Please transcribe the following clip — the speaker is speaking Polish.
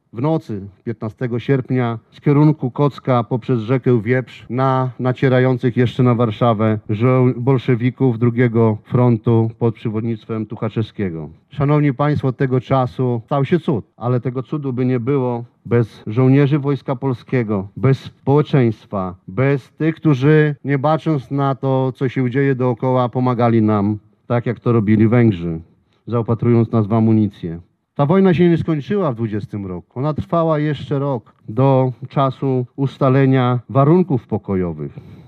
w nocy 15 sierpnia z kierunku Kocka poprzez rzekę Wieprz na nacierających jeszcze na Warszawę bolszewików drugiego frontu pod przewodnictwem Tuchaczewskiego. Szanowni Państwo, od tego czasu stał się cud, ale tego cudu by nie było bez żołnierzy Wojska Polskiego, bez społeczeństwa, bez tych, którzy nie bacząc na to, co się dzieje dookoła, pomagali nam, tak jak to robili Węgrzy, zaopatrując nas w amunicję. Ta wojna się nie skończyła w 20 roku. Ona trwała jeszcze rok do czasu ustalenia warunków pokojowych.